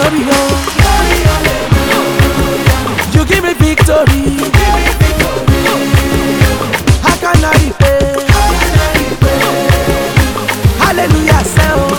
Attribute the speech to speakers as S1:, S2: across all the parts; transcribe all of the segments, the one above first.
S1: glory, oh. You give me victory. How can I repay? Hallelujah, say oh.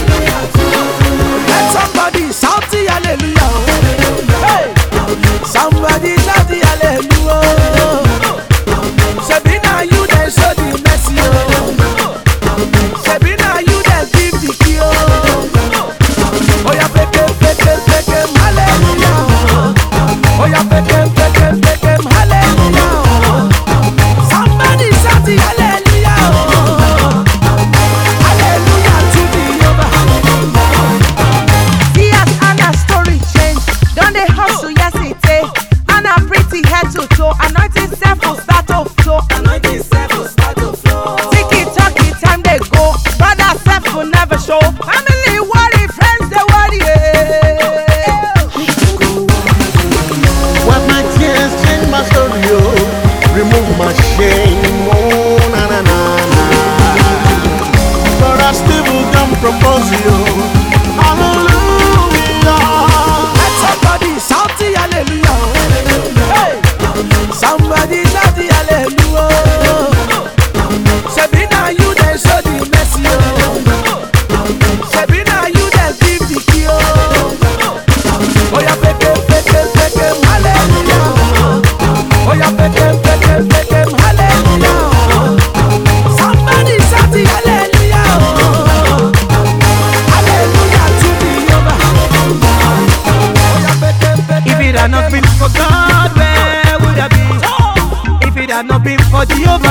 S1: Let somebody shout the hallelujah. Hey, somebody shout the hallelujah. Sabina, you then show the mercy, oh. Sabina, you then give the key, oh. Oh yeah, peke, hallelujah. Oh yeah, peke, hallelujah. Somebody shout the hallelujah, oh. Hallelujah to the over.
S2: See as Anna's story change. Don't they hustle yesterday? Anna pretty head to toe. Anointing self will start to flow. Tiki-taki time they go. Brother self will never show. Family worry, friends they worry.
S3: Wipe my tears, change my story, oh. Remove my shame, oh na na na na. But I still will come propose you. Hallelujah.
S1: Let somebody shout the hallelujah. Hey, somebody shout the hallelujah. Sabina, you then show the mercy, oh. Sabina, you then give the key, oh. Oh yeah, peke, hallelujah. Oh yeah, peke, hallelujah. Somebody shout the hallelujah, oh. Hallelujah to the over. Oh yeah,
S4: If it had not been for God, where would I be? If it had not been for Jehovah,